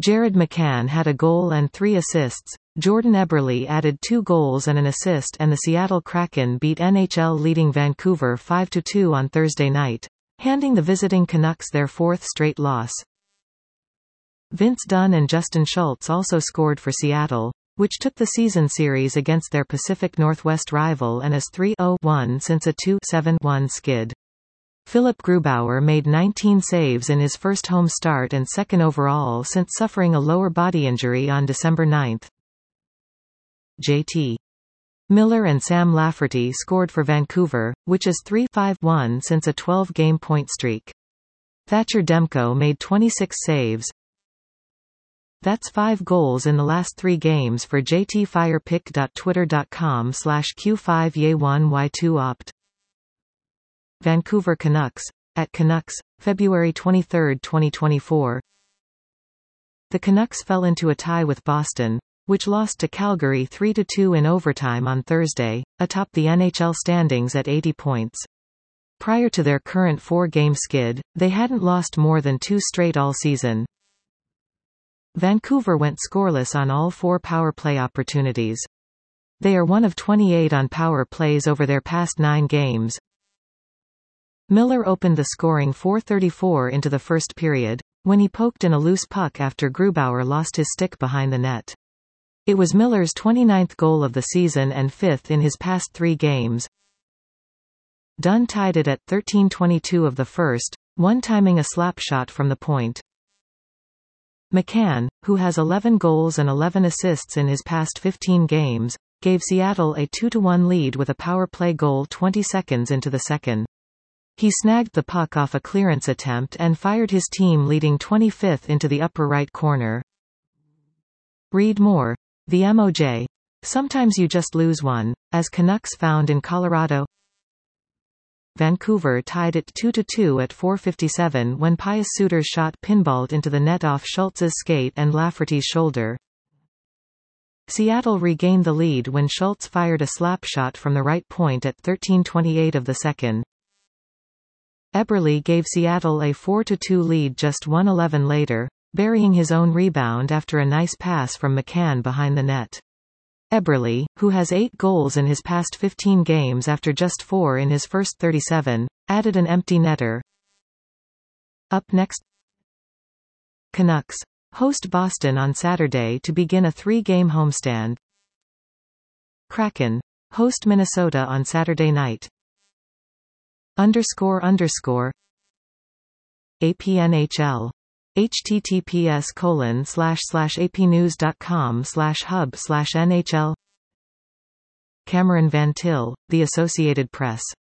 Jared McCann had a goal and 3 assists. Jordan Eberle added 2 goals and an assist, and the Seattle Kraken beat NHL-leading Vancouver 5-2 on Thursday night, handing the visiting Canucks their 4th straight loss. Vince Dunn and Justin Schultz also scored for Seattle, which took the season series against their Pacific Northwest rival and is 3-0-1 since a 2-7-1 skid. Philip Grubauer made 19 saves in his first home start and second overall since suffering a lower body injury on December 9. J.T. Miller and Sam Lafferty scored for Vancouver, which is 3-5-1 since a 12-game point streak. Thatcher Demko made 26 saves. That's 5 goals in the last 3 games for JT. Firepick.twitter.com/Q5Y1Y2opt. Vancouver Canucks. At Canucks, February 23, 2024. The Canucks fell into a tie with Boston, which lost to Calgary 3-2 in overtime on Thursday, atop the NHL standings at 80 points. Prior to their current 4-game skid, they hadn't lost more than 2 straight all season. Vancouver went scoreless on all 4 power play opportunities. They are 1 of 28 on power plays over their past 9 games. Miller opened the scoring 4:34 into the first period, when he poked in a loose puck after Grubauer lost his stick behind the net. It was Miller's 29th goal of the season and 5th in his past 3 games. Dunn tied it at 13:22 of the first, one-timing a slap shot from the point. McCann, who has 11 goals and 11 assists in his past 15 games, gave Seattle a 2-1 lead with a power play goal 20 seconds into the second. He snagged the puck off a clearance attempt and fired his team leading 25th into the upper right corner. Read more. The MOJ. Sometimes you just lose one, as Canucks found in Colorado. Vancouver tied it 2-2 at 4:57 when Pius Suter's shot pinballed into the net off Schultz's skate and Lafferty's shoulder. Seattle regained the lead when Schultz fired a slap shot from the right point at 13:28 of the second. Eberle gave Seattle a 4-2 lead just 1:11 later, burying his own rebound after a nice pass from McCann behind the net. Eberle, who has 8 goals in his past 15 games after just 4 in his first 37, added an empty netter. Up next, Canucks host Boston on Saturday to begin a 3-game homestand. Kraken host Minnesota on Saturday night. __APNHL https://apnews.com/hub/NHL. Cameron Van Til, The Associated Press.